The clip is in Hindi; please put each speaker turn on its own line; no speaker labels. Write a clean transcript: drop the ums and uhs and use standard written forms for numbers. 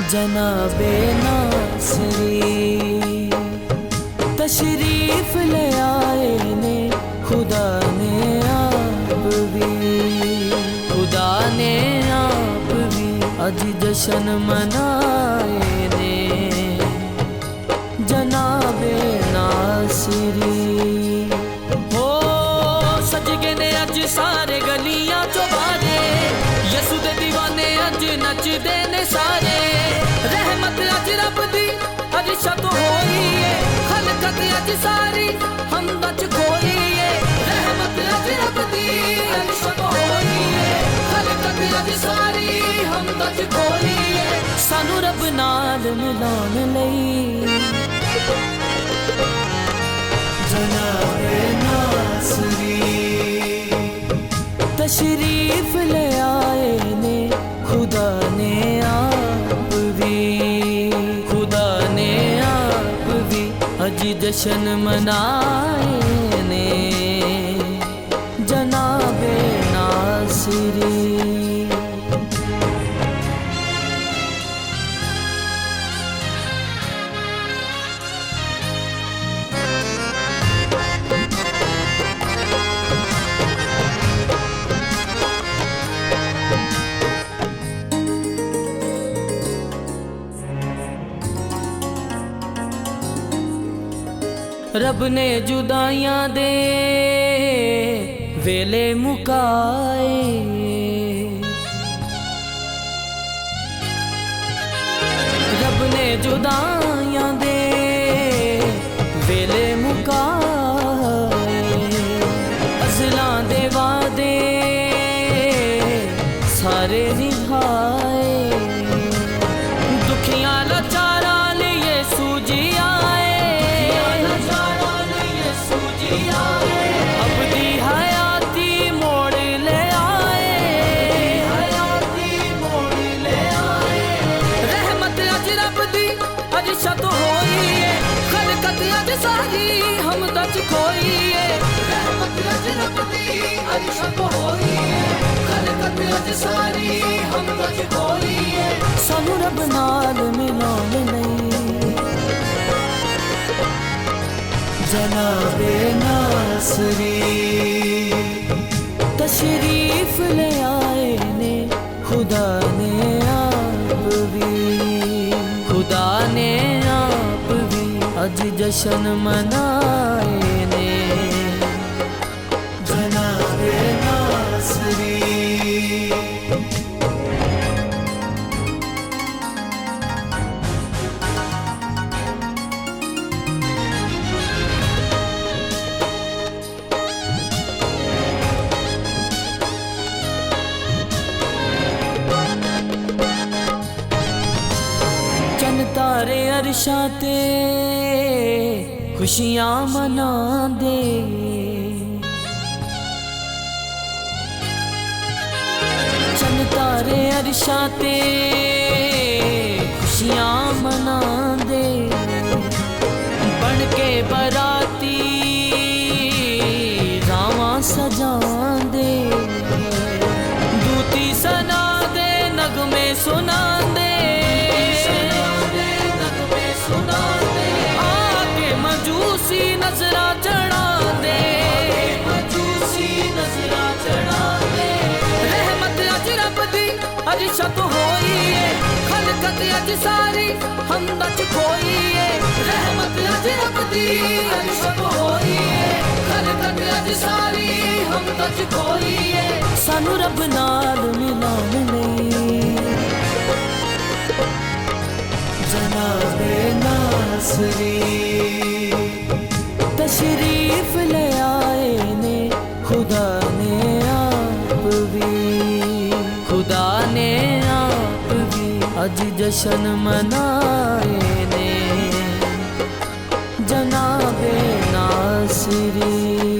जनाबे नासरी तशरीफ ले आए ने खुदा ने आप भी, खुदा ने आप भी अज जश्न मनाए ने जनाबे नासरी। हो सज गए ने अज सारे गलियां चौबारे, यसू दे दीवाने अज नचदे ने सारे। रहमत अज रब दी अरिशा तो होई है, खलकत अज सारी हमदा च खोई है। रहमत अज रब दी अरिशा तो होई है, खलकत अज सारी हमदा च खोई है। सानू रब नाल मिलाउण लई जनाबे नासरी तशरीफ ले आए ने खुदा ने आप भी, खुदा ने आप भी अज जश्न मनाए ने जनाबे नासरी। रब ने जुदाइयां दे वेले मुकाए, रब ने जुदाइयां दे वेले मुकाए। अज़लां दे वादे सारे निभाए, दुखियां लाचारां लिए सूजी आए। अब दी हयाती मोड़ ले आए, हयाती मोड़ ले आए। रहमत अज रब दी अरिशा तो होई है, खलकत अज सारी हमदा च खोई है। रहमत अज रब दी अरिशा तो होई है, खलकत अज सारी हमदा च खोई है। सानू रब नाल मिलाउण लई जनाबे नासरी तशरीफ ले आए ने खुदा ने आप भी, खुदा ने आप भी अज जश्न मनाए ने जनाबे नासरी। तारे अरशा ते खुशियां मनांदे, चंद तारे अरशा ते खुशियां मनांदे। बन के बराती रावां सजांदे, दूती सना दे नगमे सुनांदे। आके मजूसी नजरा चढ़ा दे, मजूसी नजरा चढ़ा दे। रहमत अज रब दी अरिशा तो होई है, खलकत अज सारी हमदा च खोई है। रहमत अज रब दी अरिशा तो होई है, खलकत अज सारी हमदा च खोई है। सानू रब नाल मिलाउण लई जनाबे नासरी तशरीफ ले आए ने खुदा ने आप भी, खुदा ने आप भी अज जश्न मनाए ने जनाबे नासरी।